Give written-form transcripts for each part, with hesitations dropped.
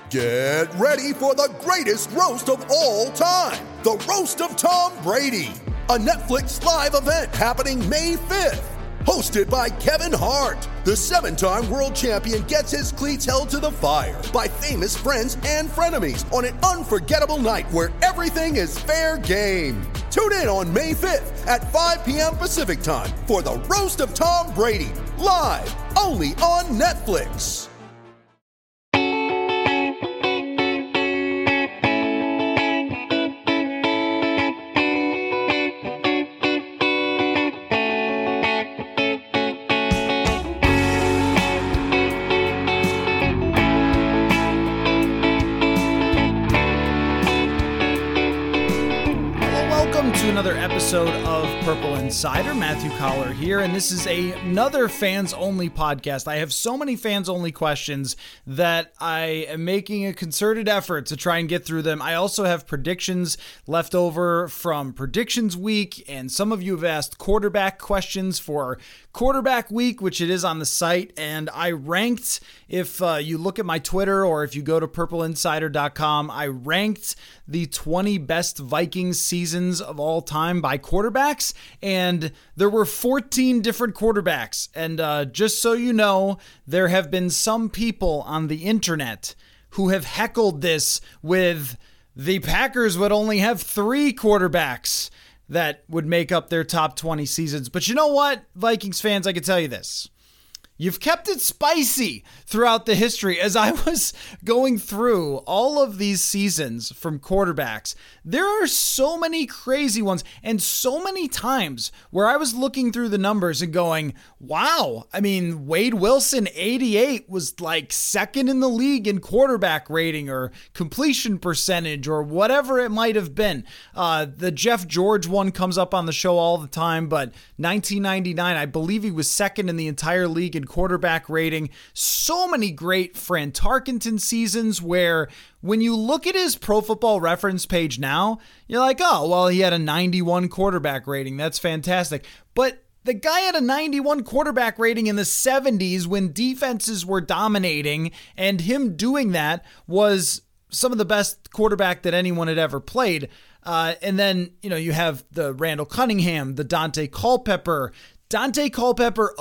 Get ready for the greatest roast of all time, the Roast of Tom Brady, a Netflix live event happening May 5th. Hosted by Kevin Hart, the 7-time world champion gets his cleats held to the fire by famous friends and frenemies on an unforgettable night where everything is fair game. Tune in on May 5th at 5 p.m. Pacific time for the Roast of Tom Brady, live only on Netflix. Another episode of Purple Insider. Matthew Collar here, and this is another fans-only podcast. I have so many fans-only questions that I am making a concerted effort to try and get through them. I also have predictions left over from Predictions Week, and some of you have asked quarterback questions for Quarterback Week, which it is on the site, and I ranked, if you look at my Twitter or if you go to purpleinsider.com, I ranked the 20 best Vikings seasons of all time by quarterbacks, and there were 14 different quarterbacks. And just so you know, there have been some people on the internet who have heckled this with the Packers would only have 3 quarterbacks that would make up their top 20 seasons. But you know what, Vikings fans, I can tell you this. You've kept it spicy throughout the history. As I was going through all of these seasons from quarterbacks, there are so many crazy ones and so many times where I was looking through the numbers and going, wow, I mean, Wade Wilson, 88, was like second in the league in quarterback rating or completion percentage or whatever it might have been. The Jeff George one comes up on the show all the time, but 1999, I believe he was second in the entire league in quarterback rating. So many great Fran Tarkenton seasons where when you look at his Pro Football Reference page now, you're like, oh, well, he had a 91 quarterback rating. That's fantastic. But the guy had a 91 quarterback rating in the 70s when defenses were dominating, and him doing that was some of the best quarterback that anyone had ever played. And then, you have the Randall Cunningham, the Dante Culpepper. Dante Culpepper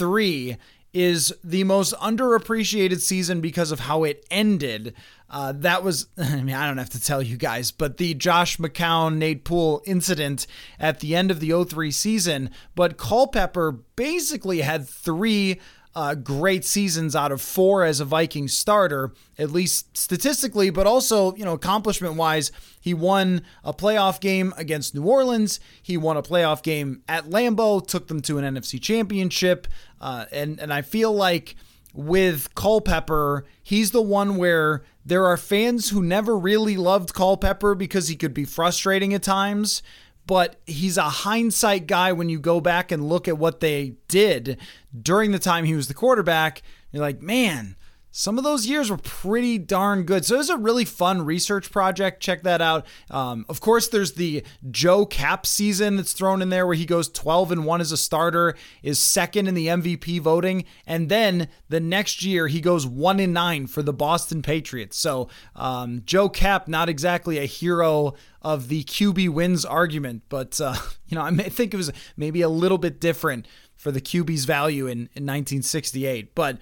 03 is the most underappreciated season because of how it ended. That was, I don't have to tell you guys, but the Josh McCown, Nate Poole incident at the end of the 03 season. But Culpepper basically had 3 great seasons out of 4 as a Viking starter, at least statistically, but also, accomplishment-wise. He won a playoff game against New Orleans. He won a playoff game at Lambeau, took them to an NFC championship. And I feel like with Culpepper, he's the one where there are fans who never really loved Culpepper because he could be frustrating at times. But he's a hindsight guy when you go back and look at what they did during the time he was the quarterback. You're like, man, some of those years were pretty darn good. So it was a really fun research project. Check that out. Of course, there's the Joe Cap season that's thrown in there where he goes 12-1 as a starter, is second in the MVP voting, and then the next year he goes 1-9 for the Boston Patriots. So Joe Cap, not exactly a hero of the QB wins argument, but I may think it was maybe a little bit different for the QB's value in 1968. But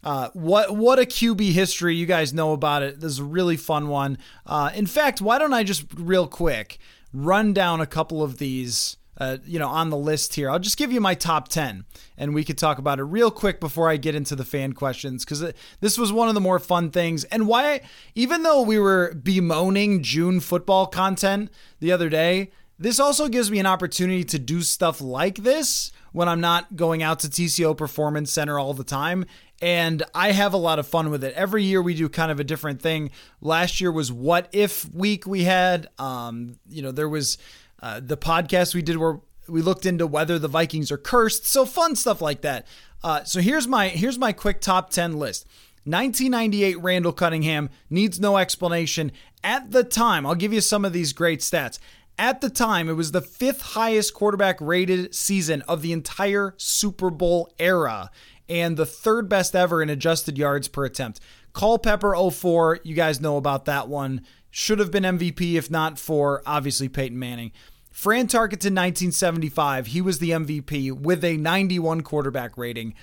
what a QB history. You guys know about it. This is a really fun one. In fact, why don't I just real quick run down a couple of these on the list here. I'll just give you my top 10 and we could talk about it real quick before I get into the fan questions, because this was one of the more fun things. And why, even though we were bemoaning June football content the other day, this also gives me an opportunity to do stuff like this when I'm not going out to TCO Performance Center all the time. And I have a lot of fun with it. Every year we do kind of a different thing. Last year was What If Week we had. There was the podcast we did where we looked into whether the Vikings are cursed. So fun stuff like that. So here's my quick top 10 list. 1998 Randall Cunningham needs no explanation. At the time, I'll give you some of these great stats. At the time, it was the 5th highest quarterback rated season of the entire Super Bowl era and the 3rd best ever in adjusted yards per attempt. Culpepper 04, you guys know about that one. Should have been MVP if not for, obviously, Peyton Manning. Fran Tarkenton 1975, he was the MVP with a 91 quarterback rating.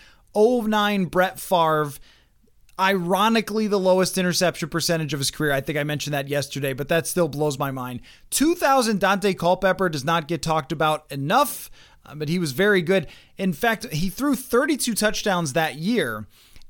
09 Brett Favre, ironically the lowest interception percentage of his career. I think I mentioned that yesterday, but that still blows my mind. 2000 Dante Culpepper does not get talked about enough, but he was very good. In fact, he threw 32 touchdowns that year,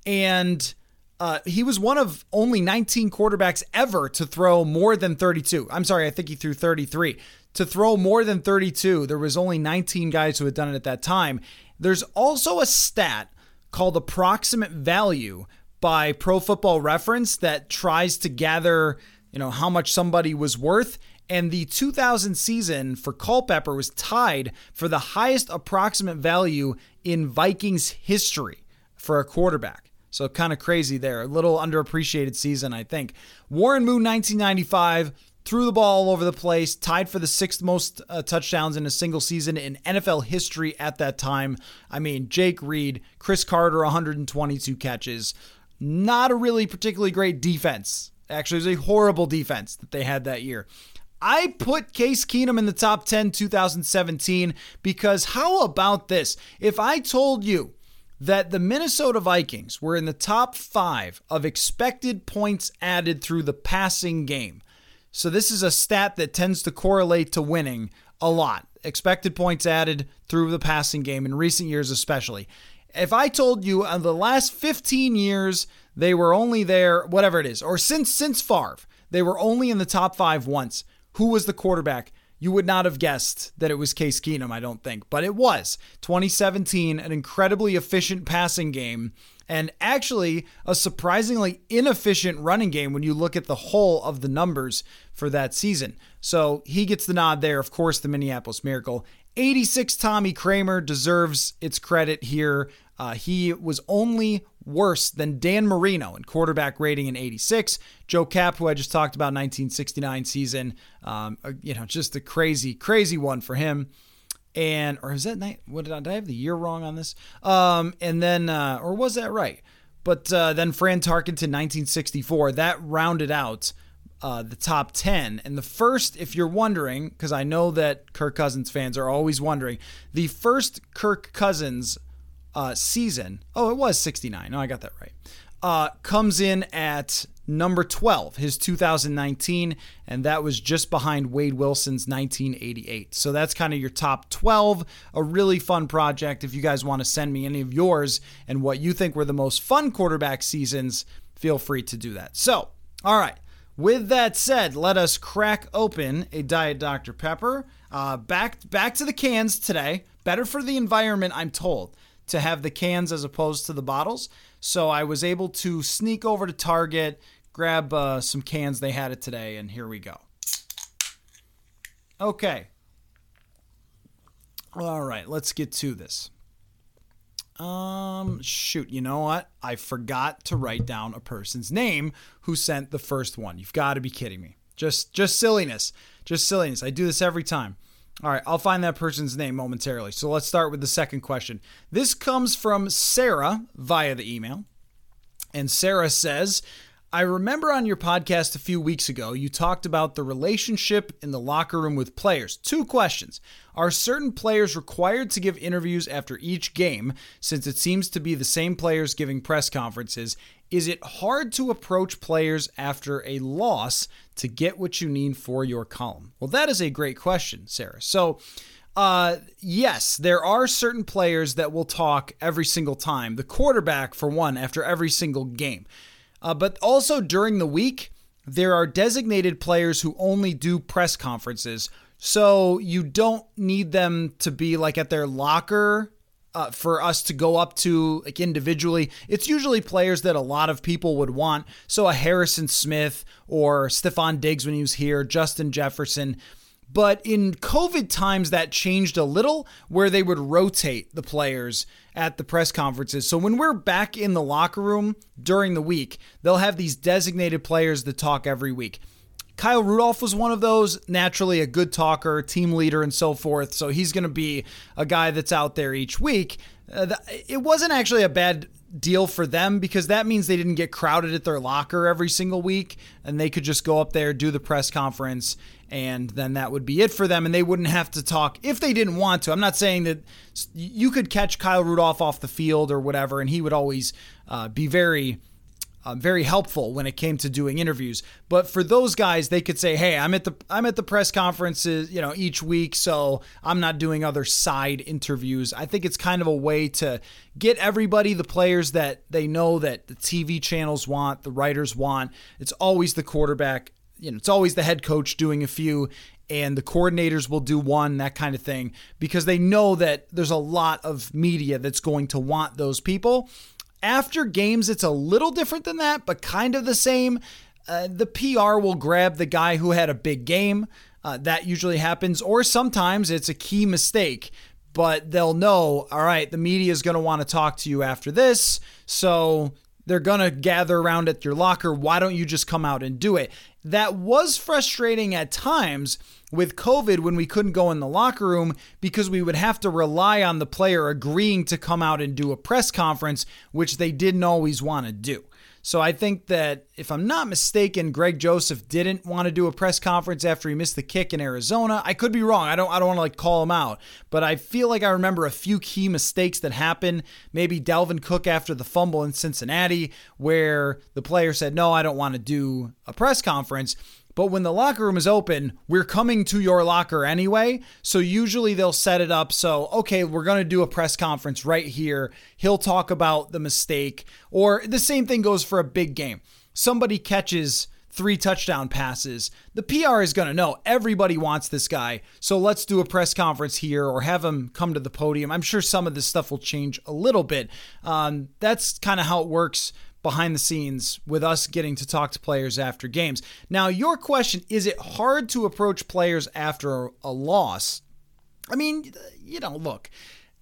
and he was one of only 19 quarterbacks ever to throw more than 32. I'm sorry, I think he threw 33. To throw more than 32, there was only 19 guys who had done it at that time. There's also a stat called approximate value by Pro Football Reference that tries to gather, how much somebody was worth. And the 2000 season for Culpepper was tied for the highest approximate value in Vikings history for a quarterback. So kind of crazy there. A little underappreciated season, I think. Warren Moon, 1995, threw the ball all over the place, tied for the sixth most touchdowns in a single season in NFL history at that time. I mean, Jake Reed, Chris Carter, 122 catches. Not a really particularly great defense. Actually, it was a horrible defense that they had that year. I put Case Keenum in the top 10 2017 because how about this? If I told you that the Minnesota Vikings were in the top 5 of expected points added through the passing game. So this is a stat that tends to correlate to winning a lot. Expected points added through the passing game in recent years especially. If I told you in the last 15 years they were only there, whatever it is, or since Favre, they were only in the top 5 once, who was the quarterback? You would not have guessed that it was Case Keenum, I don't think, but it was. 2017, an incredibly efficient passing game, and actually a surprisingly inefficient running game when you look at the whole of the numbers for that season. So he gets the nod there. Of course, the Minneapolis Miracle. 86 Tommy Kramer deserves its credit here. He was only worse than Dan Marino in quarterback rating in 86. Joe Kapp, who I just talked about, 1969 season. Just a crazy, crazy one for him. And, or is that night? Did I have the year wrong on this? Or was that right? But then Fran Tarkenton, 1964, that rounded out the top 10. And the first, if you're wondering, because I know that Kirk Cousins fans are always wondering, the first Kirk Cousins season, it was 69. No, I got that right. Comes in at number 12, his 2019, and that was just behind Wade Wilson's 1988. So that's kind of your top 12, a really fun project. If you guys want to send me any of yours and what you think were the most fun quarterback seasons, feel free to do that. So, all right. With that said, let us crack open a Diet Dr. Pepper. Back to the cans today. Better for the environment, I'm told, to have the cans as opposed to the bottles. So I was able to sneak over to Target, grab some cans. They had it today, and here we go. Okay. All right, let's get to this. You know what? I forgot to write down a person's name who sent the first one. You've got to be kidding me. Just silliness. Just silliness. I do this every time. All right, I'll find that person's name momentarily. So let's start with the second question. This comes from Sarah via the email. And Sarah says, I remember on your podcast a few weeks ago, you talked about the relationship in the locker room with players. 2 questions. Are certain players required to give interviews after each game, since it seems to be the same players giving press conferences? Is it hard to approach players after a loss to get what you need for your column? Well, that is a great question, Sarah. So, yes, there are certain players that will talk every single time. The quarterback, for one, after every single game. But also during the week, there are designated players who only do press conferences. So you don't need them to be like at their locker for us to go up to like individually. It's usually players that a lot of people would want. So a Harrison Smith or Stephon Diggs when he was here, Justin Jefferson. But in COVID times, that changed a little where they would rotate the players at the press conferences. So when we're back in the locker room during the week, they'll have these designated players that talk every week. Kyle Rudolph was one of those, naturally a good talker, team leader, and so forth. So he's going to be a guy that's out there each week. It wasn't actually a bad deal for them because that means they didn't get crowded at their locker every single week and they could just go up there, do the press conference, and then that would be it for them and they wouldn't have to talk if they didn't want to. I'm not saying that you could catch Kyle Rudolph off the field or whatever and he would always be very helpful when it came to doing interviews. But for those guys, they could say, hey, I'm at the press conferences, each week, so I'm not doing other side interviews. I think it's kind of a way to get everybody, the players that they know that the TV channels want, the writers want. It's always the quarterback, it's always the head coach doing a few, and the coordinators will do one, that kind of thing, because they know that there's a lot of media that's going to want those people. After games, it's a little different than that, but kind of the same. The PR will grab the guy who had a big game. That usually happens. Or sometimes it's a key mistake, but they'll know, all right, the media is going to want to talk to you after this. So they're going to gather around at your locker. Why don't you just come out and do it? That was frustrating at times with COVID when we couldn't go in the locker room because we would have to rely on the player agreeing to come out and do a press conference, which they didn't always want to do. So I think that, if I'm not mistaken, Greg Joseph didn't want to do a press conference after he missed the kick in Arizona. I could be wrong. I don't want to call him out, but I feel like I remember a few key mistakes that happened. Maybe Dalvin Cook after the fumble in Cincinnati, where the player said, no, I don't want to do a press conference. But when the locker room is open, we're coming to your locker anyway. So usually they'll set it up so, okay, we're going to do a press conference right here. He'll talk about the mistake. Or the same thing goes for a big game. Somebody catches 3 touchdown passes. The PR is going to know everybody wants this guy. So let's do a press conference here or have him come to the podium. I'm sure some of this stuff will change a little bit. That's kind of how it works behind the scenes with us getting to talk to players after games. Now, your question, is it hard to approach players after a loss? I mean, look,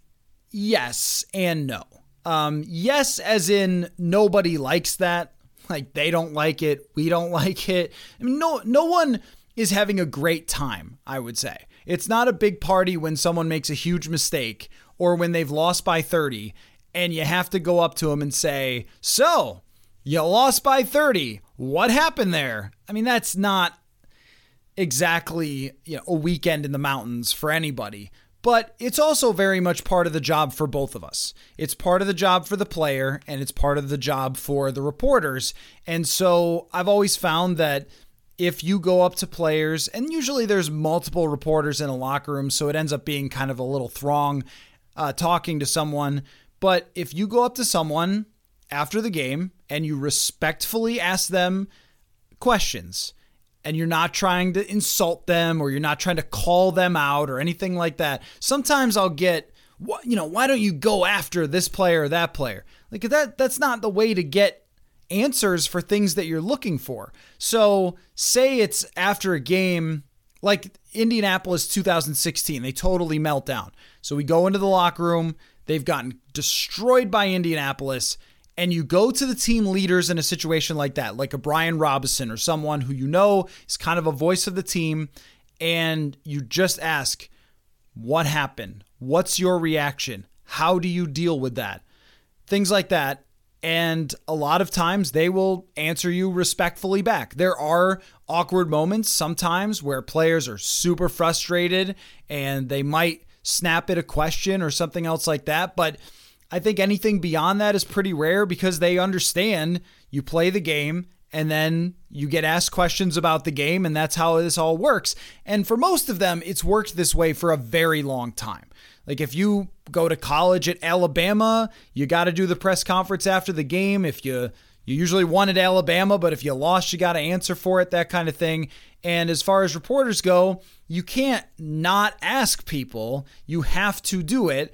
yes and no. Yes, as in nobody likes that. Like, they don't like it. We don't like it. I mean, no one is having a great time, I would say. It's not a big party when someone makes a huge mistake or when they've lost by 30 and you have to go up to them and say, so, you lost by 30. What happened there? I mean, that's not exactly a weekend in the mountains for anybody. But it's also very much part of the job for both of us. It's part of the job for the player, and it's part of the job for the reporters. And so I've always found that if you go up to players, and usually there's multiple reporters in a locker room, so it ends up being kind of a little throng talking to someone. But if you go up to someone after the game and you respectfully ask them questions, and you're not trying to insult them or you're not trying to call them out or anything like that, sometimes I'll get, why don't you go after this player or that player? Like, that's not the way to get answers for things that you're looking for. So say it's after a game like Indianapolis 2016, they totally melt down. So we go into the locker room, they've gotten destroyed by Indianapolis, and you go to the team leaders in a situation like that, like a Brian Robinson or someone who is kind of a voice of the team, and you just ask, what happened? What's your reaction? How do you deal with that? Things like that. And a lot of times they will answer you respectfully back. There are awkward moments sometimes where players are super frustrated and they might snap at a question or something else like that. But I think anything beyond that is pretty rare because they understand you play the game and then you get asked questions about the game, and that's how this all works. And for most of them, it's worked this way for a very long time. Like, if you go to college at Alabama, you got to do the press conference after the game. If you usually won at Alabama, but if you lost, you got to answer for it, that kind of thing. And as far as reporters go, you can't not ask people. You have to do it.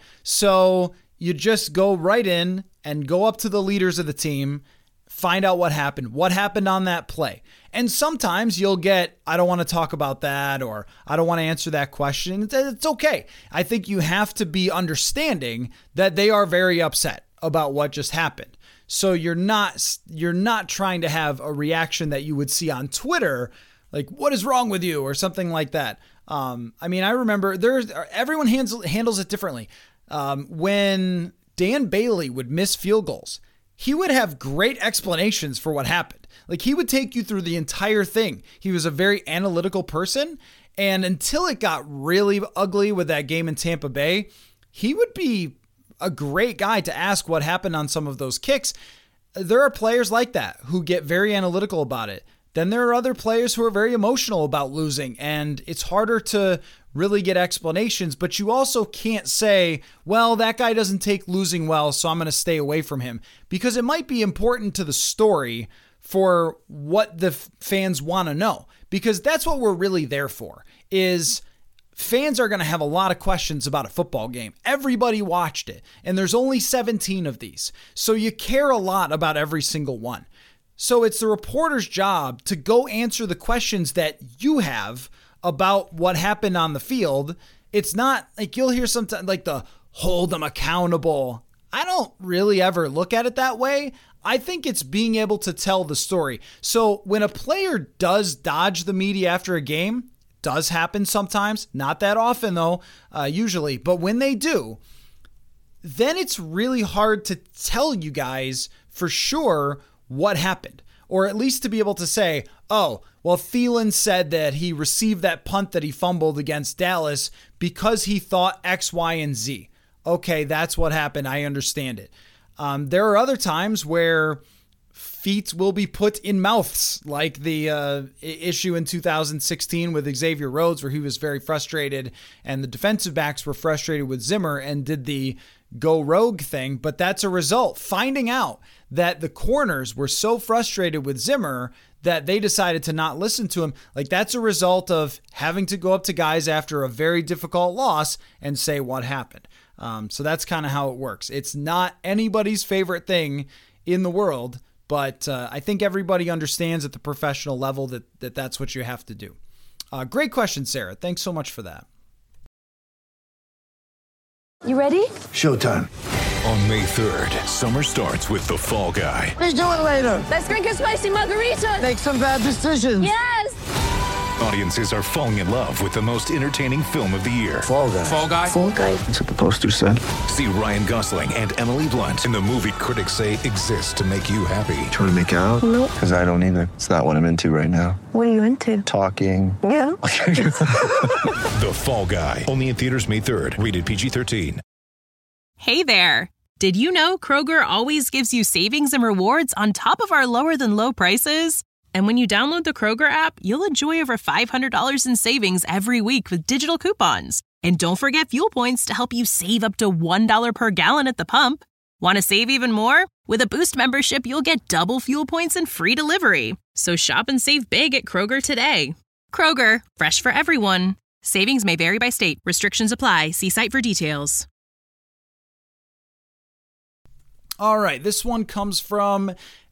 So you just go right in and go up to the leaders of the team, find out what happened on that play. And sometimes you'll get, I don't want to talk about that, or I don't want to answer that question. It's okay. I think you have to be understanding that they are very upset about what just happened. So you're not trying to have a reaction that you would see on Twitter, like, what is wrong with you, or something like that. I remember everyone handles it differently. When Dan Bailey would miss field goals, he would have great explanations for what happened. Like, he would take you through the entire thing. He was a very analytical person. And until it got really ugly with that game in Tampa Bay, he would be a great guy to ask what happened on some of those kicks. There are players like that who get very analytical about it. Then there are other players who are very emotional about losing, and it's harder to really get explanations, but you also can't say, well, that guy doesn't take losing well, so I'm going to stay away from him, because it might be important to the story for what the fans want to know, because that's what we're really there for, is fans are going to have a lot of questions about a football game. Everybody watched it, and there's only 17 of these, so you care a lot about every single one. So it's the reporter's job to go answer the questions that you have about what happened on the field. It's not like you'll hear sometimes like the hold them accountable. I don't really ever look at it that way. I think it's being able to tell the story. So when a player does dodge the media after a game, does happen sometimes, not that often though, usually, but when they do, then it's really hard to tell you guys for sure what happened, or at least to be able to say, oh, well, Thielen said that he received that punt that he fumbled against Dallas because he thought X, Y, and Z. Okay, that's what happened. I understand it. There are other times where feet will be put in mouths, like the issue in 2016 with Xavier Rhodes, where he was very frustrated and the defensive backs were frustrated with Zimmer and did the go rogue thing. But that's a result. Finding out that the corners were so frustrated with Zimmer that they decided to not listen to him, like that's a result of having to go up to guys after a very difficult loss and say what happened. So that's kind of how it works. It's not anybody's favorite thing in the world, but I think everybody understands at the professional level that that's what you have to do. Great question, Sarah. Thanks so much for that. You ready? Showtime. On May 3rd, summer starts with The Fall Guy. Let's do it later. Let's drink a spicy margarita. Make some bad decisions. Yes! Audiences are falling in love with the most entertaining film of the year. Fall Guy. Fall Guy? Fall guy. That's what the poster said. See Ryan Gosling and Emily Blunt in the movie critics say exists to make you happy. Trying to make it out? Nope. Because I don't either. It's not what I'm into right now. What are you into? Talking. Yeah. The Fall Guy. Only in theaters May 3rd. Rated PG-13. Hey there. Did you know Kroger always gives you savings and rewards on top of our lower than low prices? And when you download the Kroger app, you'll enjoy over $500 in savings every week with digital coupons. And don't forget fuel points to help you save up to $1 per gallon at the pump. Want to save even more? With a Boost membership, you'll get double fuel points and free delivery. So shop and save big at Kroger today. Kroger, fresh for everyone. Savings may vary by state. Restrictions apply. See site for details. All right, this one comes from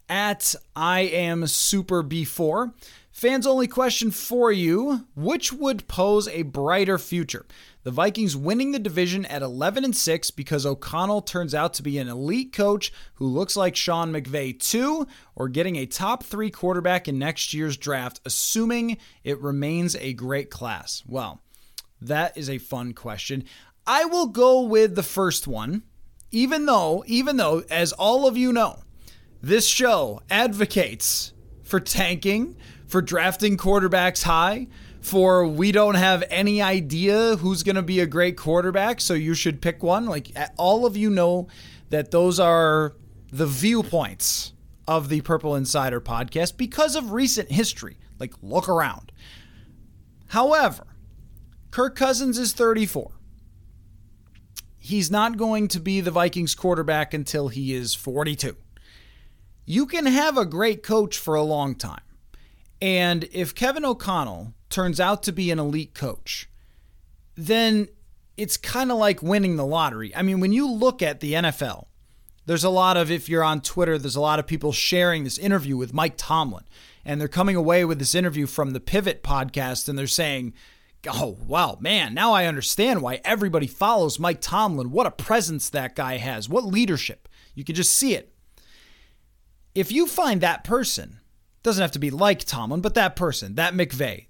@IamSuperB4. Fans only question for you, which would pose a brighter future? The Vikings winning the division at 11-6 because O'Connell turns out to be an elite coach who looks like Sean McVay too, or getting a top 3 quarterback in next year's draft, assuming it remains a great class? Well, that is a fun question. I will go with the first one, even though, as all of you know, this show advocates for tanking, for drafting quarterbacks high, for we don't have any idea who's going to be a great quarterback, so you should pick one. Like, all of you know that those are the viewpoints of the Purple Insider podcast because of recent history. Like, look around. However, Kirk Cousins is 34. He's not going to be the Vikings quarterback until he is 42. You can have a great coach for a long time. And if Kevin O'Connell turns out to be an elite coach, then it's kind of like winning the lottery. I mean, when you look at the NFL, there's a lot of, if you're on Twitter, there's a lot of people sharing this interview with Mike Tomlin. And they're coming away with this interview from the Pivot podcast, and they're saying, oh, wow, man, now I understand why everybody follows Mike Tomlin. What a presence that guy has. What leadership. You can just see it. If you find that person, doesn't have to be like Tomlin, but that person, that McVay,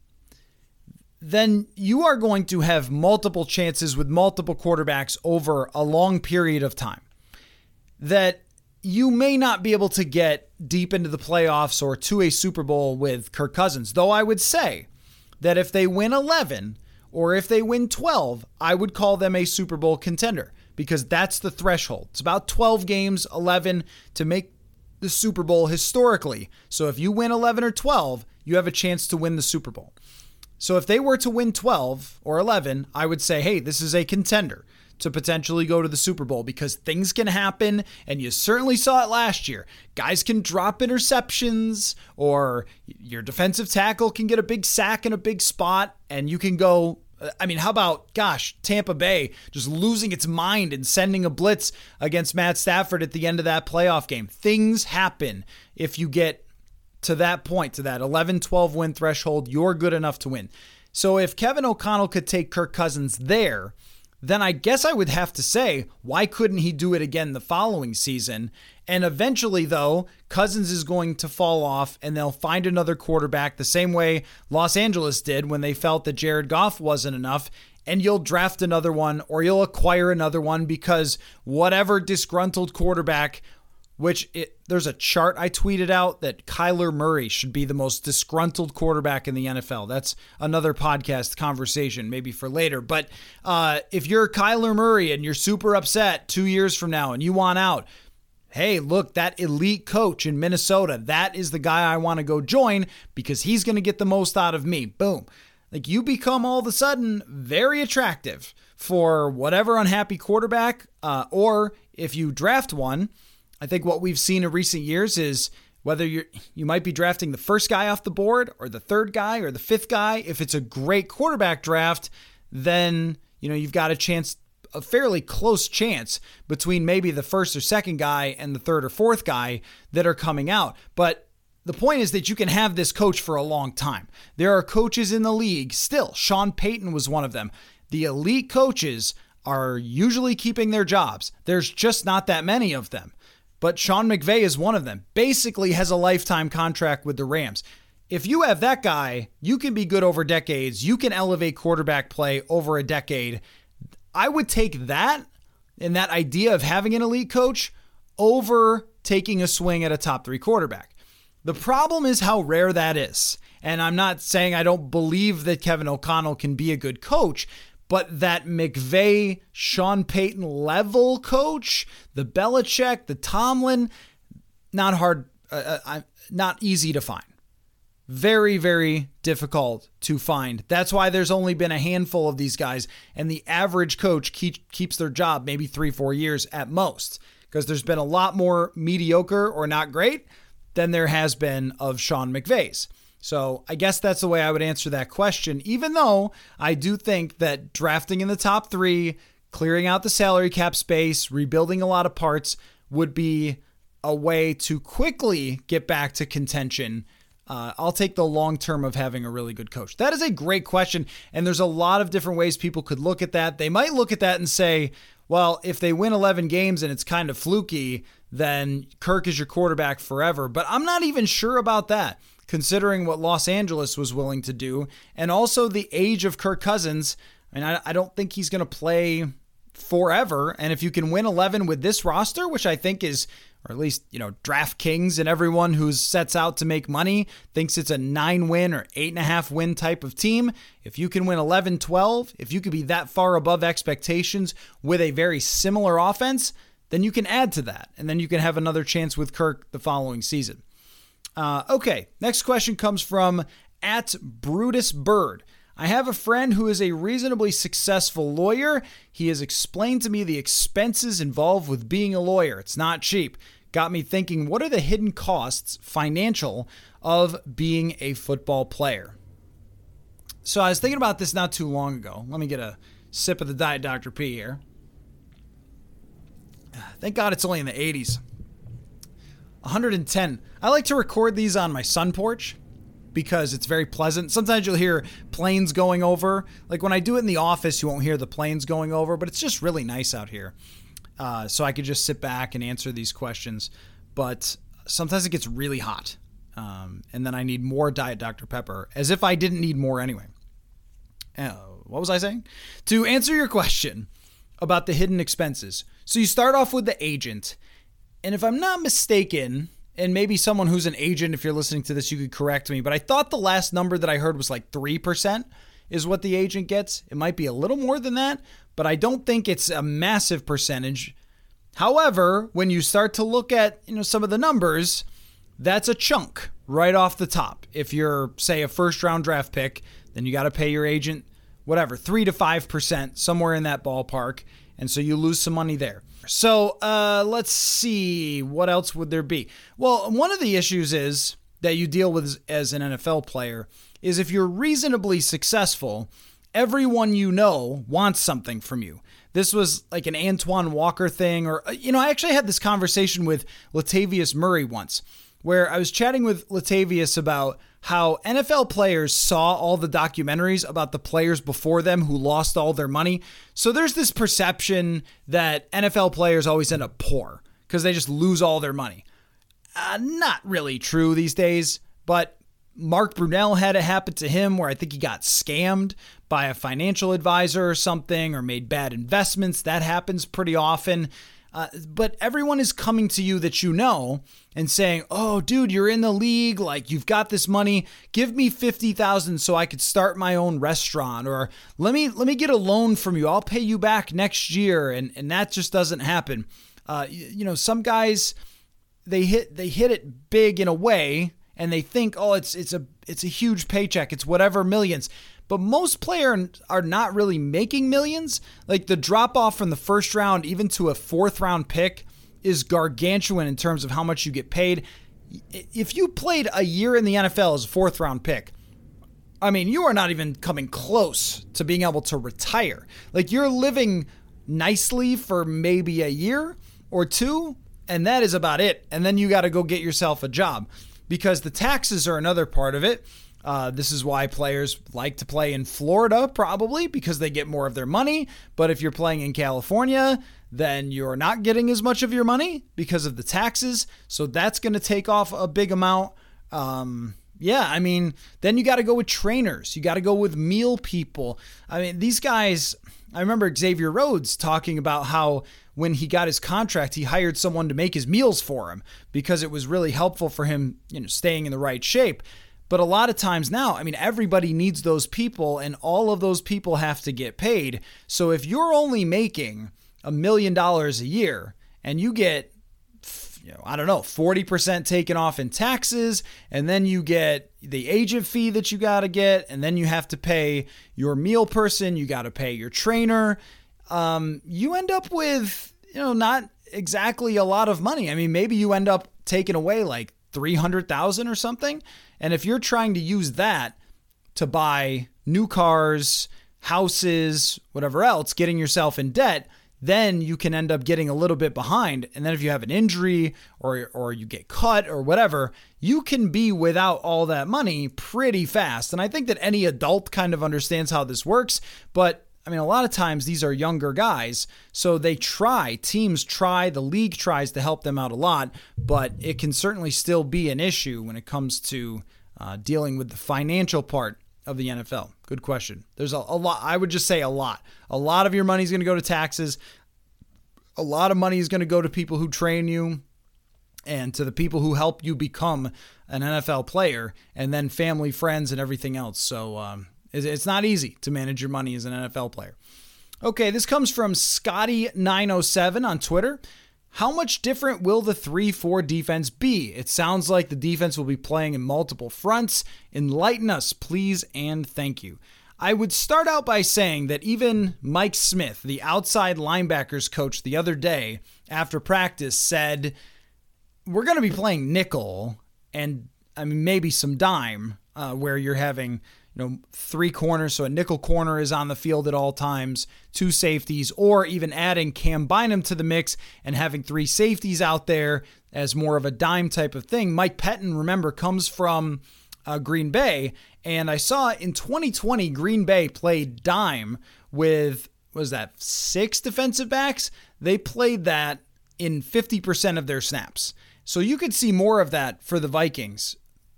then you are going to have multiple chances with multiple quarterbacks over a long period of time. that you may not be able to get deep into the playoffs or to a Super Bowl with Kirk Cousins. Though I would say that if they win 11 or if they win 12, I would call them a Super Bowl contender because that's the threshold. It's about 12 games, 11 to make the Super Bowl historically. So if you win 11 or 12, you have a chance to win the Super Bowl. So if they were to win 12 or 11, I would say, hey, this is a contender to potentially go to the Super Bowl because things can happen, and you certainly saw it last year. Guys can drop interceptions, or your defensive tackle can get a big sack in a big spot, and you can go, I mean, how about, Tampa Bay just losing its mind and sending a blitz against Matt Stafford at the end of that playoff game. Things happen if you get to that point, to that 11-12 win threshold, you're good enough to win. So if Kevin O'Connell could take Kirk Cousins there, then I guess I would have to say, why couldn't he do it again the following season? And eventually, though, Cousins is going to fall off and they'll find another quarterback the same way Los Angeles did when they felt that Jared Goff wasn't enough, and you'll draft another one or you'll acquire another one because whatever disgruntled quarterback, there's a chart I tweeted out that Kyler Murray should be the most disgruntled quarterback in the NFL. That's another podcast conversation, maybe for later. But if you're Kyler Murray and you're super upset 2 years from now and you want out, hey, look, that elite coach in Minnesota, that is the guy I want to go join because he's going to get the most out of me. Boom. Like, you become all of a sudden very attractive for whatever unhappy quarterback, or if you draft one. I think what we've seen in recent years is whether you might be drafting the first guy off the board or the third guy or the fifth guy. If it's a great quarterback draft, then you've got a fairly close chance between maybe the first or second guy and the third or fourth guy that are coming out. But the point is that you can have this coach for a long time. There are coaches in the league still. Sean Payton was one of them. The elite coaches are usually keeping their jobs. There's just not that many of them. But Sean McVay is one of them. Basically has a lifetime contract with the Rams. If you have that guy, you can be good over decades. You can elevate quarterback play over a decade. I would take that and that idea of having an elite coach over taking a swing at a top 3 quarterback. The problem is how rare that is. And I'm not saying I don't believe that Kevin O'Connell can be a good coach, but that McVay, Sean Payton level coach, the Belichick, the Tomlin, not easy to find. Very, very difficult to find. That's why there's only been a handful of these guys, and the average coach keeps their job maybe 3-4 years at most, because there's been a lot more mediocre or not great than there has been of Sean McVay's. So I guess that's the way I would answer that question, even though I do think that drafting in the top 3, clearing out the salary cap space, rebuilding a lot of parts would be a way to quickly get back to contention. I'll take the long term of having a really good coach. That is a great question, and there's a lot of different ways people could look at that. They might look at that and say, well, if they win 11 games and it's kind of fluky, then Kirk is your quarterback forever. But I'm not even sure about that, considering what Los Angeles was willing to do, and also the age of Kirk Cousins. I mean, I don't think he's going to play forever. And if you can win 11 with this roster, which I think is, or at least, DraftKings and everyone who sets out to make money thinks it's a 9-win or 8.5-win type of team. If you can win 11, 12, if you could be that far above expectations with a very similar offense, then you can add to that. And then you can have another chance with Kirk the following season. Okay, next question comes from @BrutusBird. I have a friend who is a reasonably successful lawyer. He has explained to me the expenses involved with being a lawyer. It's not cheap. Got me thinking, what are the hidden costs, financial, of being a football player? So I was thinking about this not too long ago. Let me get a sip of the Diet Dr. P here. Thank God it's only in the 80s. 110. I like to record these on my sun porch because it's very pleasant. Sometimes you'll hear planes going over. Like when I do it in the office, you won't hear the planes going over, but it's just really nice out here. So I could just sit back and answer these questions. But sometimes it gets really hot. And then I need more Diet Dr. Pepper, as if I didn't need more anyway. What was I saying? To answer your question about the hidden expenses. So you start off with the agent, And if I'm not mistaken, and maybe someone who's an agent, if you're listening to this, you could correct me, but I thought the last number that I heard was like 3% is what the agent gets. It might be a little more than that, but I don't think it's a massive percentage. However, when you start to look at, some of the numbers, that's a chunk right off the top. If you're, say, a first-round draft pick, then you got to pay your agent, 3 to 5%, somewhere in that ballpark, and so you lose some money there. So let's see, what else would there be? Well, one of the issues is that you deal with as an NFL player is if you're reasonably successful, everyone you know wants something from you. This was like an Antoine Walker thing, or, I actually had this conversation with Latavius Murray once, where I was chatting with Latavius about how NFL players saw all the documentaries about the players before them who lost all their money. So there's this perception that NFL players always end up poor because they just lose all their money. Not really true these days, but Mark Brunell had it happen to him where I think he got scammed by a financial advisor or something, or made bad investments. That happens pretty often. But everyone is coming to you that you know and saying, oh, dude, you're in the league. Like, you've got this money. Give me $50,000 so I could start my own restaurant. Or let me get a loan from you. I'll pay you back next year. And that just doesn't happen. Some guys, they hit it big in a way, and they think, oh, it's a huge paycheck. It's whatever millions. But most players are not really making millions. Like, the drop off from the first round, even to a fourth round pick, is gargantuan in terms of how much you get paid. If you played a year in the NFL as a fourth round pick, I mean, you are not even coming close to being able to retire. Like, you're living nicely for maybe a year or two, and that is about it. And then you got to go get yourself a job, because the taxes are another part of it. This is why players like to play in Florida, probably, because they get more of their money. But if you're playing in California, then you're not getting as much of your money because of the taxes. So that's going to take off a big amount. Then you got to go with trainers. You got to go with meal people. I mean, these guys, I remember Xavier Rhodes talking about how when he got his contract, he hired someone to make his meals for him because it was really helpful for him, staying in the right shape. But a lot of times now, everybody needs those people, and all of those people have to get paid. So if you're only making $1 million a year and you get, 40% taken off in taxes, and then you get the agent fee that you got to get, and then you have to pay your meal person, you got to pay your trainer, you end up with, not exactly a lot of money. Maybe you end up taking away like $300,000 or something. And if you're trying to use that to buy new cars, houses, whatever else, getting yourself in debt, then you can end up getting a little bit behind. And then if you have an injury or you get cut or whatever, you can be without all that money pretty fast. And I think that any adult kind of understands how this works. But a lot of times these are younger guys, so teams try, the league tries to help them out a lot, but it can certainly still be an issue when it comes to dealing with the financial part of the NFL. Good question. There's a lot. I would just say a lot. A lot of your money is going to go to taxes. A lot of money is going to go to people who train you and to the people who help you become an NFL player, and then family, friends, and everything else. So, it's not easy to manage your money as an NFL player. Okay, this comes from Scotty907 on Twitter. How much different will the 3-4 defense be? It sounds like the defense will be playing in multiple fronts. Enlighten us, please, and thank you. I would start out by saying that even Mike Smith, the outside linebackers coach, the other day after practice said, we're going to be playing nickel and maybe some dime, where you're having 3 corners, so a nickel corner is on the field at all times, 2 safeties, or even adding Cam Bynum to the mix and having 3 safeties out there as more of a dime type of thing. Mike Pettin, remember, comes from Green Bay, and I saw in 2020 Green Bay played dime with, 6 defensive backs? They played that in 50% of their snaps. So you could see more of that for the Vikings.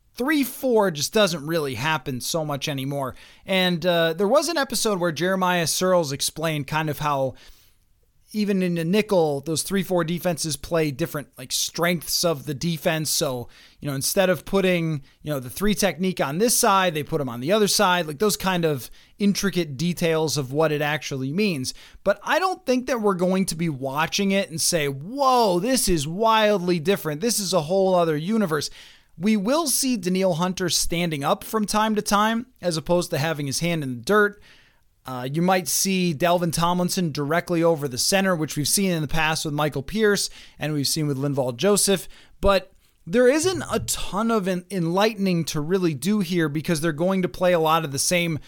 3-4 just doesn't really happen so much anymore. And there was an episode where Jeremiah Searles explained kind of how even in a nickel, those 3-4 defenses play different like strengths of the defense. So, instead of putting, the 3 technique on this side, they put them on the other side, like those kind of intricate details of what it actually means. But I don't think that we're going to be watching it and say, whoa, this is wildly different. This is a whole other universe. We will see Danielle Hunter standing up from time to time, as opposed to having his hand in the dirt. You might see Delvin Tomlinson directly over the center, which we've seen in the past with Michael Pierce and we've seen with Linval Joseph. But there isn't a ton of enlightening to really do here because they're going to play a lot of the same,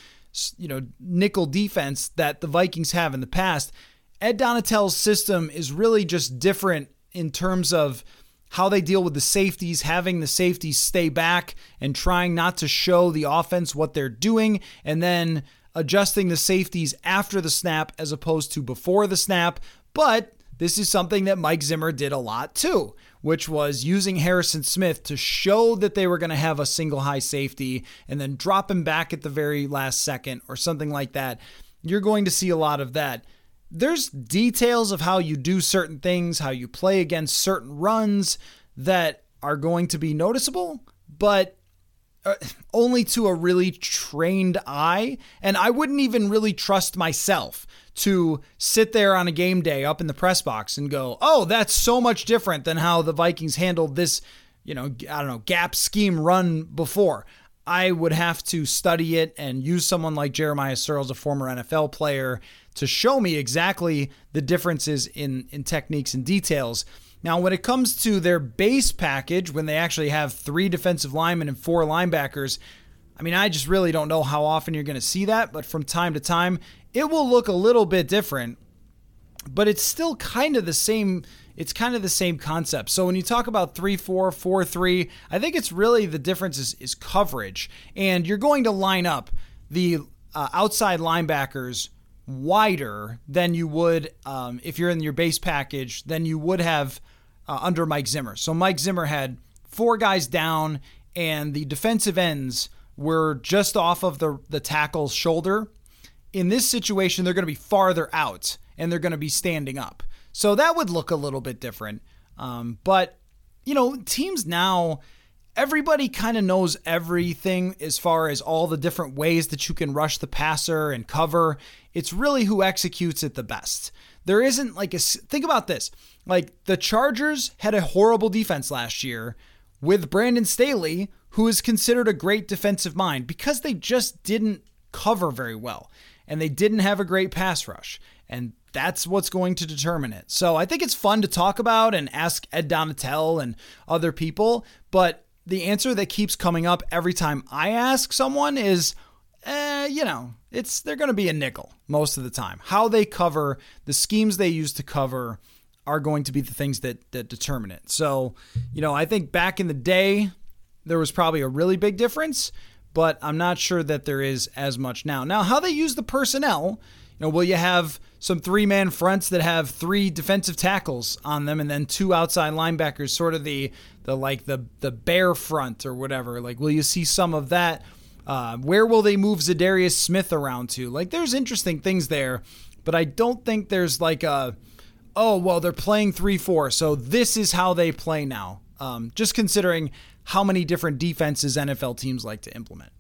nickel defense that the Vikings have in the past. Ed Donatell's system is really just different in terms of how they deal with the safeties, having the safeties stay back and trying not to show the offense what they're doing, and then adjusting the safeties after the snap as opposed to before the snap. But this is something that Mike Zimmer did a lot too, which was using Harrison Smith to show that they were going to have a single high safety and then drop him back at the very last second or something like that. You're going to see a lot of that. There's details of how you do certain things, how you play against certain runs that are going to be noticeable, but only to a really trained eye. And I wouldn't even really trust myself to sit there on a game day up in the press box and go, oh, that's so much different than how the Vikings handled this, gap scheme run before. I would have to study it and use someone like Jeremiah Searles, a former NFL player, to show me exactly the differences in techniques and details. Now, when it comes to their base package, when they actually have 3 defensive linemen and 4 linebackers, I just really don't know how often you're going to see that, but from time to time, it will look a little bit different, but it's still kind of the same. It's kind of the same concept. So when you talk about 3-4, 4-3, I think it's really the difference is coverage, and you're going to line up the outside linebackers wider than you would if you're in your base package than you would have under Mike Zimmer. So Mike Zimmer had 4 guys down and the defensive ends were just off of the tackle's shoulder. In this situation, they're going to be farther out and they're going to be standing up. So that would look a little bit different. But, teams now, everybody kind of knows everything as far as all the different ways that you can rush the passer and cover. It's really who executes it the best. There isn't think about this. Like the Chargers had a horrible defense last year with Brandon Staley, who is considered a great defensive mind because they just didn't cover very well and they didn't have a great pass rush. And that's what's going to determine it. So I think it's fun to talk about and ask Ed Donatell and other people, but the answer that keeps coming up every time I ask someone is, they're going to be a nickel most of the time. How they cover, the schemes they use to cover are going to be the things that determine it. So, I think back in the day, there was probably a really big difference, but I'm not sure that there is as much now. Now, how they use the personnel, will you have some 3-man fronts that have 3 defensive tackles on them and then 2 outside linebackers, sort of the bear front or whatever? Like, will you see some of that? Where will they move Zadarius Smith around to? Like, there's interesting things there, but I don't think there's they're playing 3-4, so this is how they play now. Just considering how many different defenses NFL teams like to implement.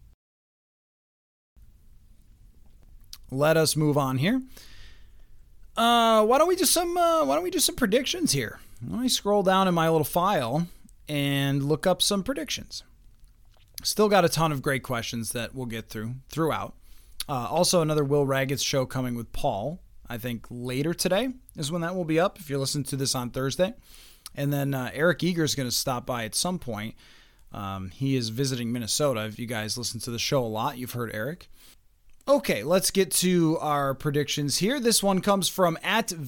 Let us move on here. Why don't we do some predictions here? Let me scroll down in my little file and look up some predictions. Still got a ton of great questions that we'll get throughout. Also, another Will Raggett's show coming with Paul. I think later today is when that will be up if you're listening to this on Thursday. And then Eric Eager is going to stop by at some point. He is visiting Minnesota. If you guys listen to the show a lot, you've heard Eric. Okay, let's get to our predictions here. This one comes from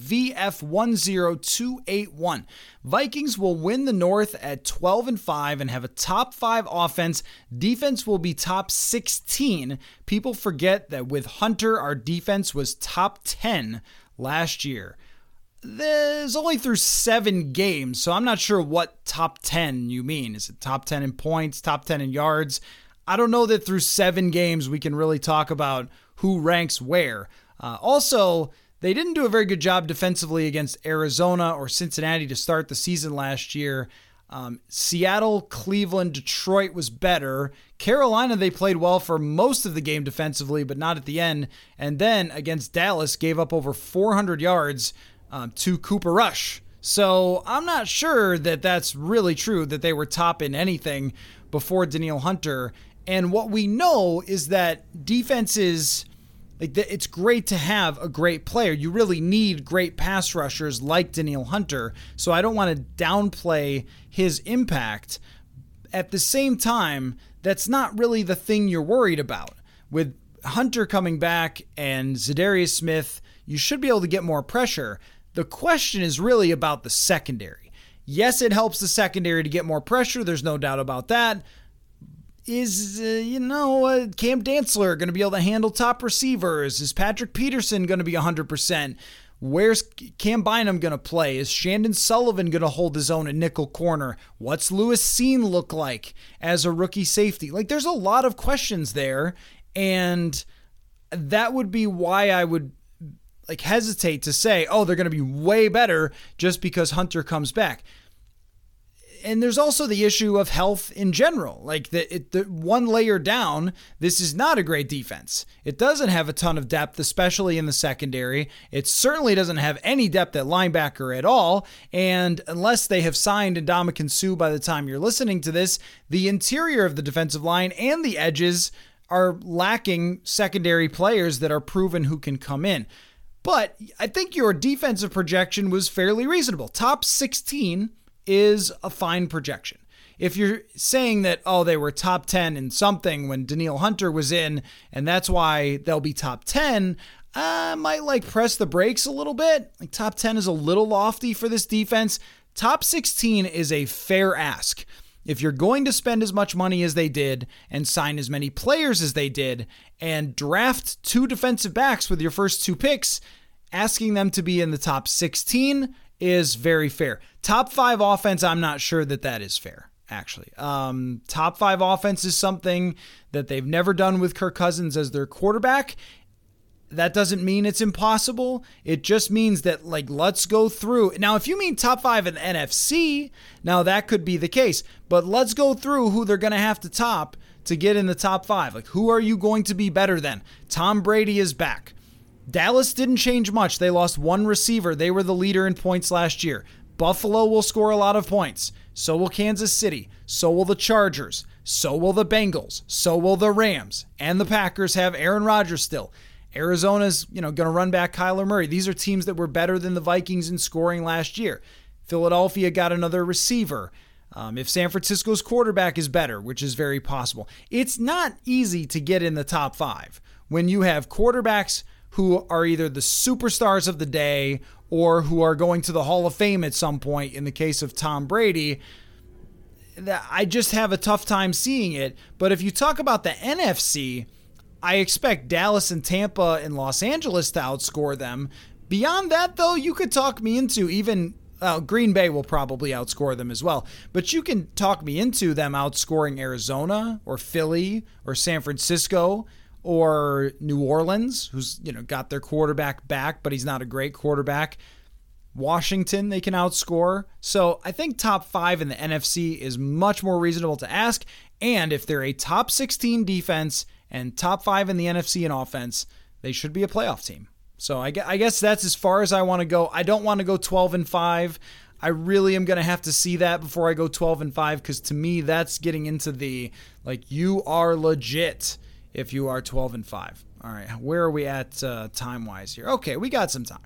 @VF10281. Vikings will win the North at 12-5 and have a top 5 offense. Defense will be top 16. People forget that with Hunter, our defense was top 10 last year. There's only through 7 games, so I'm not sure what top 10 you mean. Is it top 10 in points, top 10 in yards? I don't know that through 7 games we can really talk about who ranks where. Also, They didn't do a very good job defensively against Arizona or Cincinnati to start the season last year. Seattle, Cleveland, Detroit was better. Carolina, they played well for most of the game defensively, but not at the end. And then against Dallas, gave up over 400 yards to Cooper Rush. So I'm not sure that that's really true, that they were top in anything before Danielle Hunter. And what we know is that defenses, it's great to have a great player. You really need great pass rushers like Danielle Hunter. So I don't want to downplay his impact. At the same time, that's not really the thing you're worried about. With Hunter coming back and Za'Darius Smith, you should be able to get more pressure. The question is really about the secondary. Yes, it helps the secondary to get more pressure. There's no doubt about that. Is, Cam Dantzler going to be able to handle top receivers? Is Patrick Peterson going to be 100%? Where's Cam Bynum going to play? Is Shandon Sullivan going to hold his own at nickel corner? What's Lewis Cine look like as a rookie safety? There's a lot of questions there, and that would be why I would hesitate to say, oh, they're going to be way better just because Hunter comes back. And there's also the issue of health in general. The one layer down, this is not a great defense. It doesn't have a ton of depth, especially in the secondary. It certainly doesn't have any depth at linebacker at all. And unless they have signed Ndamukong Suh by the time you're listening to this, the interior of the defensive line and the edges are lacking secondary players that are proven who can come in. But I think your defensive projection was fairly reasonable. Top 16 is a fine projection. If you're saying that, they were top 10 in something when Danielle Hunter was in, and that's why they'll be top 10, I might press the brakes a little bit. Top 10 is a little lofty for this defense. Top 16 is a fair ask. If you're going to spend as much money as they did and sign as many players as they did and draft 2 defensive backs with your first 2 picks, asking them to be in the top 16 is very fair. Top 5 offense, I'm not sure that is fair, actually. Top 5 offense is something that they've never done with Kirk Cousins as their quarterback. That doesn't mean it's impossible. It just means that, let's go through. Now, if you mean top 5 in the NFC, now that could be the case. But let's go through who they're going to have to top to get in the top 5. Who are you going to be better than? Tom Brady is back. Dallas didn't change much. They lost 1 receiver. They were the leader in points last year. Buffalo will score a lot of points. So will Kansas City. So will the Chargers. So will the Bengals. So will the Rams. And the Packers have Aaron Rodgers still. Arizona's, going to run back Kyler Murray. These are teams that were better than the Vikings in scoring last year. Philadelphia got another receiver. If San Francisco's quarterback is better, which is very possible. It's not easy to get in the top 5 when you have quarterbacks who are either the superstars of the day or who are going to the Hall of Fame at some point. In the case of Tom Brady, I just have a tough time seeing it. But if you talk about the NFC, I expect Dallas and Tampa and Los Angeles to outscore them. Beyond that, though, you could talk me into even Green Bay will probably outscore them as well. But you can talk me into them outscoring Arizona or Philly or San Francisco or New Orleans, who's got their quarterback back, but he's not a great quarterback. Washington, they can outscore. So I think top 5 in the NFC is much more reasonable to ask. And if they're a top 16 defense and top 5 in the NFC in offense, they should be a playoff team. So I guess that's as far as I want to go. I don't want to go 12-5. I really am going to have to see that before I go 12-5, because to me, that's getting into the, you are legit if you are 12-5. All right, where are we at time-wise here? Okay, we got some time.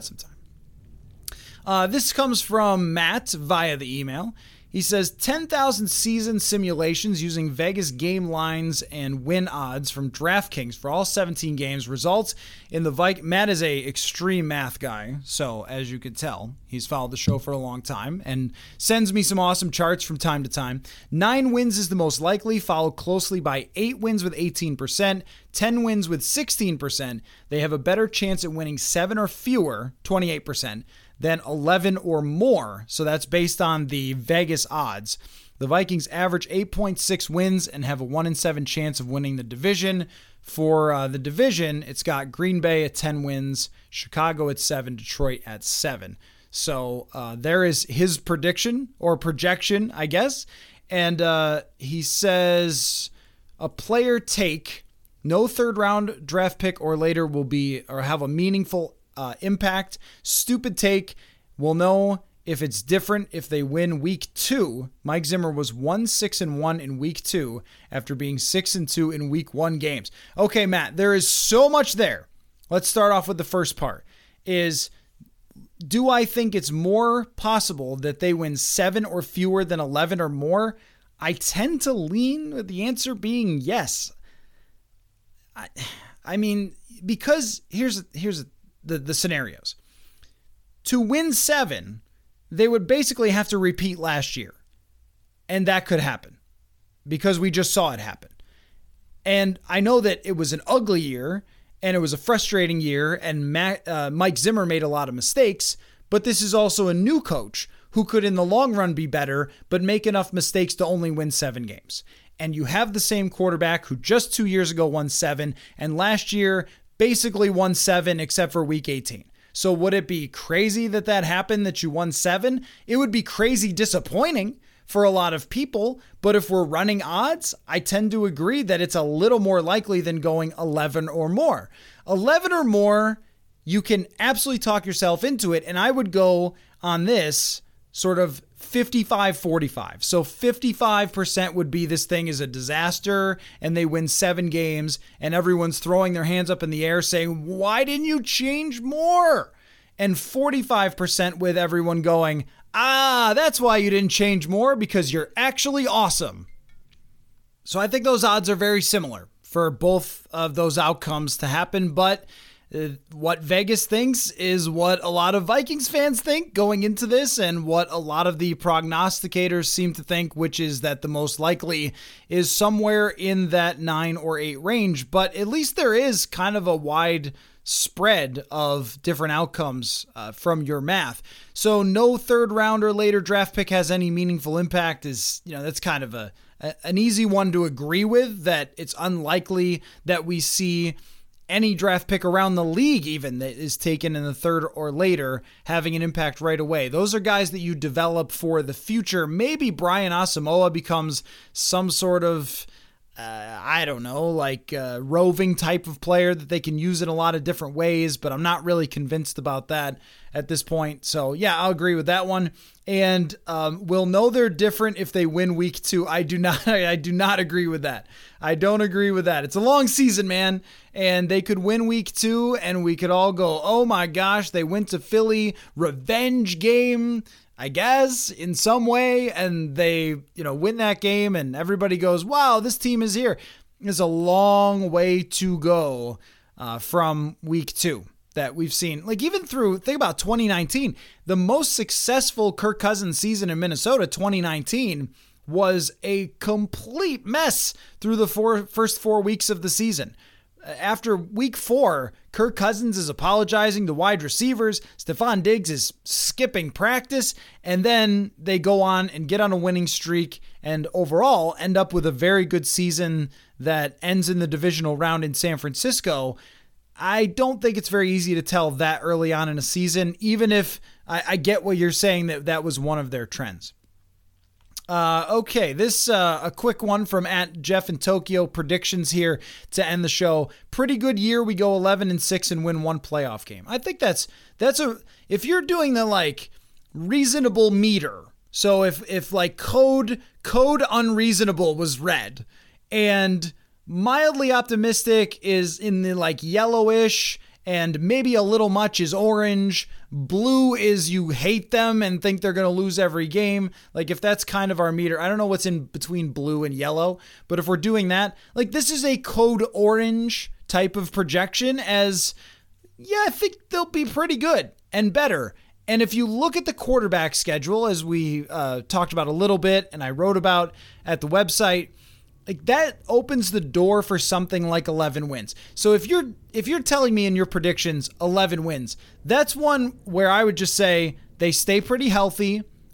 This comes from Matt via the email. He says 10,000 season simulations using Vegas game lines and win odds from DraftKings for all 17 games results in the Vikings. Matt is a extreme math guy, so as you could tell, he's followed the show for a long time and sends me some awesome charts from time to time. 9 wins is the most likely, followed closely by 8 wins with 18%, 10 wins with 16%. They have a better chance at winning 7 or fewer, 28%. Than 11 or more. So that's based on the Vegas odds. The Vikings average 8.6 wins and have a 1-7 chance of winning the division. For the division, it's got Green Bay at 10 wins, Chicago at 7, Detroit at 7. So there is his prediction or projection, I guess. And he says a player take, no third round draft pick or later will be or have a meaningful impact. Stupid take. We'll know if it's different if they win week 2. Mike Zimmer was 1-6-1 in week 2 after being 6-2 in week 1 games. Okay, Matt, there is so much there. Let's start off with the first part. Do I think it's more possible that they win 7 or fewer than 11 or more? I tend to lean with the answer being yes. I mean, because here's the scenarios. To win 7, they would basically have to repeat last year. And that could happen because we just saw it happen. And I know that it was an ugly year and it was a frustrating year and Mike Zimmer made a lot of mistakes, but this is also a new coach who could in the long run be better, but make enough mistakes to only win 7 games. And you have the same quarterback who just 2 years ago won 7 and last year basically won 7 except for week 18. So would it be crazy that happened, that you won 7? It would be crazy disappointing for a lot of people. But if we're running odds, I tend to agree that it's a little more likely than going 11 or more. 11 or more, you can absolutely talk yourself into it. And I would go on this sort of 55-45. So 55% would be this thing is a disaster and they win 7 games and everyone's throwing their hands up in the air saying, why didn't you change more? And 45% with everyone going, that's why you didn't change more, because you're actually awesome. So I think those odds are very similar for both of those outcomes to happen, but what Vegas thinks is what a lot of Vikings fans think going into this and what a lot of the prognosticators seem to think, which is that the most likely is somewhere in that 9 or 8 range. But at least there is kind of a wide spread of different outcomes from your math. So no third round or later draft pick has any meaningful impact is, that's kind of an easy one to agree with, that it's unlikely that we see any draft pick around the league even that is taken in the third or later having an impact right away. Those are guys that you develop for the future. Maybe Brian Asamoah becomes some sort of, roving type of player that they can use in a lot of different ways, but I'm not really convinced about that at this point. So yeah, I'll agree with that one. And we'll know they're different if they win week 2. I do not agree with that. I don't agree with that. It's a long season, man. And they could win week 2 and we could all go, oh my gosh, they went to Philly, revenge game, I guess, in some way. And they, win that game and everybody goes, wow, this team is here. There's a long way to go from week 2. That we've seen, like even through, think about 2019, the most successful Kirk Cousins season in Minnesota, 2019, was a complete mess through the first 4 weeks of the season. After week 4, Kirk Cousins is apologizing to wide receivers. Stephon Diggs is skipping practice. And then they go on and get on a winning streak and overall end up with a very good season that ends in the divisional round in San Francisco. I don't think it's very easy to tell that early on in a season, even if I get what you're saying that was one of their trends. Okay, this a quick one from @Jeff in Tokyo. Predictions here to end the show. Pretty good year. We go 11-6 and win 1 playoff game. I think that's if you're doing the reasonable meter. So if code unreasonable was red and mildly optimistic is in the yellowish and maybe a little much is orange. Blue is you hate them and think they're going to lose every game. If that's kind of our meter, I don't know what's in between blue and yellow, but if we're doing that, this is a code orange type of projection I think they'll be pretty good and better. And if you look at the quarterback schedule, as we talked about a little bit and I wrote about at the website, that opens the door for something like 11 wins. So if you're telling me in your predictions 11 wins, that's one where I would just say they stay pretty healthy.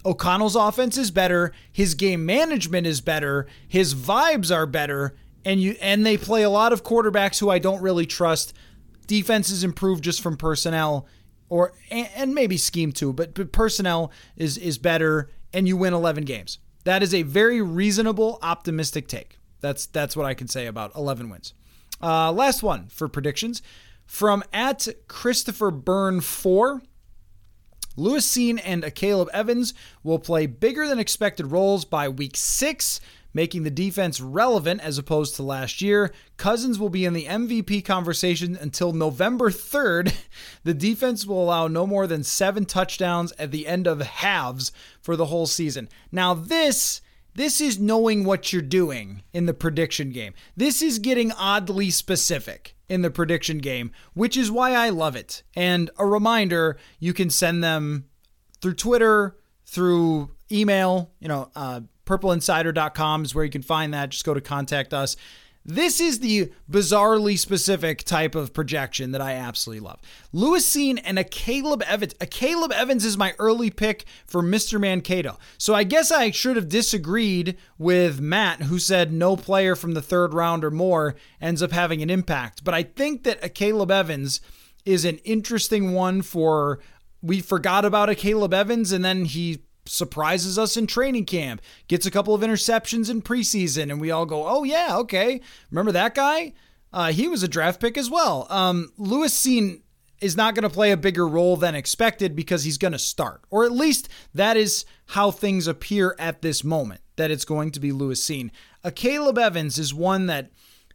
O'Connell's offense is better. His game management is better. His vibes are better. And they play a lot of quarterbacks who I don't really trust. Defense is improved just from personnel and maybe scheme too, but personnel is better, and you win 11 games. That is a very reasonable, optimistic take. That's what I can say about 11 wins. Last one for predictions from @ChristopherByrne4. Lewis Cine and Caleb Evans will play bigger than expected roles by week 6, making the defense relevant as opposed to last year. Cousins will be in the MVP conversation until November 3rd. The defense will allow no more than 7 touchdowns at the end of halves for the whole season. Now this is knowing what you're doing in the prediction game. This is getting oddly specific in the prediction game, which is why I love it. And a reminder, you can send them through Twitter, through email, purpleinsider.com is where you can find that. Just go to contact us. This is the bizarrely specific type of projection that I absolutely love. Lewis Cine and a Caleb Evans. A Caleb Evans is my early pick for Mr. Mankato. So I guess I should have disagreed with Matt, who said no player from the 3rd round or more ends up having an impact. But I think that a Caleb Evans is an interesting one we forgot about a Caleb Evans, and then he surprises us in training camp, gets a couple of interceptions in preseason, and we all go, oh yeah, okay, remember that guy? He was a draft pick as well. Lewis Cine is not going to play a bigger role than expected because he's going to start, or at least that is how things appear at this moment, that it's going to be Lewis Cine. A Caleb Evans is one that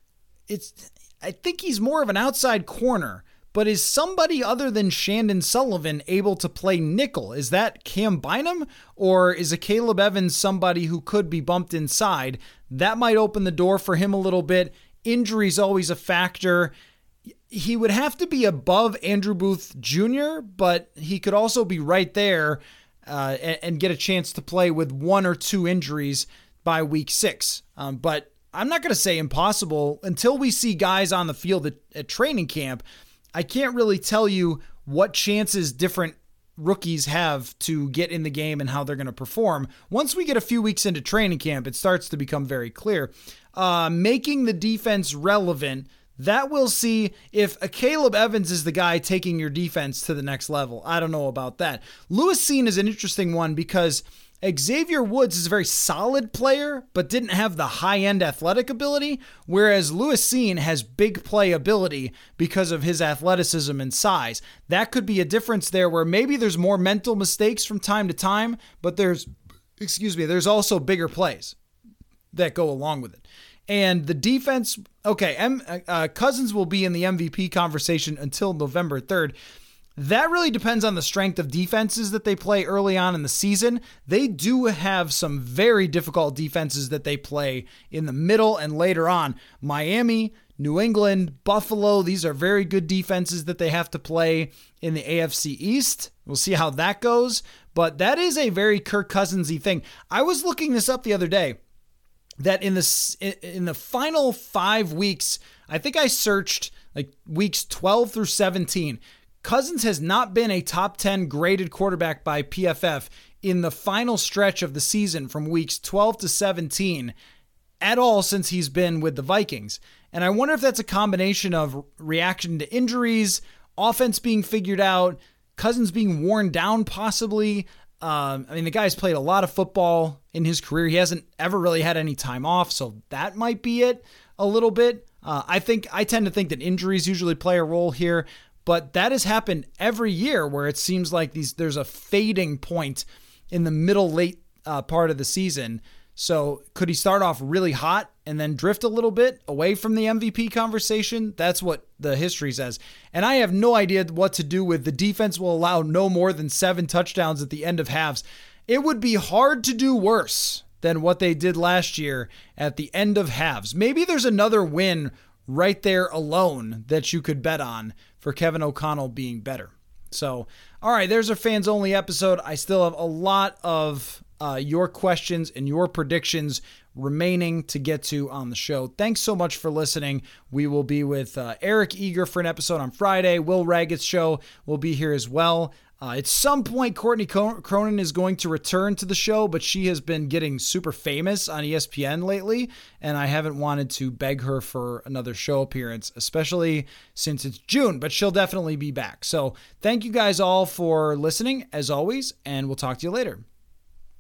I think he's more of an outside corner. But is somebody other than Shandon Sullivan able to play nickel? Is that Cam Bynum? Or is a Caleb Evans somebody who could be bumped inside? That might open the door for him a little bit. Injury's always a factor. He would have to be above Andrew Booth Jr., but he could also be right there and get a chance to play with 1 or 2 injuries by week 6. But I'm not going to say impossible until we see guys on the field at training camp. I can't really tell you what chances different rookies have to get in the game and how they're going to perform. Once we get a few weeks into training camp, it starts to become very clear. Making the defense relevant, that we'll see if a Caleb Evans is the guy taking your defense to the next level. I don't know about that. Lewis Cine is an interesting one because Xavier Woods is a very solid player, but didn't have the high-end athletic ability, whereas Lewis Cine has big play ability because of his athleticism and size. That could be a difference there where maybe there's more mental mistakes from time to time, but there's also bigger plays that go along with it. And the defense, Cousins will be in the MVP conversation until November 3rd. That really depends on the strength of defenses that they play early on in the season. They do have some very difficult defenses that they play in the middle and later on. Miami, New England, Buffalo, these are very good defenses that they have to play in the AFC East. We'll see how that goes, but that is a very Kirk Cousins-y thing. I was looking this up the other day, that in the final 5 weeks, I think I searched like weeks 12 through 17, Cousins has not been a top 10 graded quarterback by PFF in the final stretch of the season from weeks 12 to 17 at all since he's been with the Vikings. And I wonder if that's a combination of reaction to injuries, offense being figured out, Cousins being worn down possibly. The guy's played a lot of football in his career. He hasn't ever really had any time off, so that might be it a little bit. I tend to think that injuries usually play a role here. But that has happened every year where it seems like there's a fading point in the late part of the season. So could he start off really hot and then drift a little bit away from the MVP conversation? That's what the history says. And I have no idea what to do with the defense will allow no more than 7 touchdowns at the end of halves. It would be hard to do worse than what they did last year at the end of halves. Maybe there's another win right there alone that you could bet on for Kevin O'Connell being better. So, all right, there's our fans only episode. I still have a lot of your questions and your predictions remaining to get to on the show. Thanks so much for listening. We will be with Eric Eager for an episode on Friday. Will Raggett's show will be here as well. At some point, Courtney Cronin is going to return to the show, but she has been getting super famous on ESPN lately, and I haven't wanted to beg her for another show appearance, especially since it's June, but she'll definitely be back. So thank you guys all for listening, as always, and we'll talk to you later.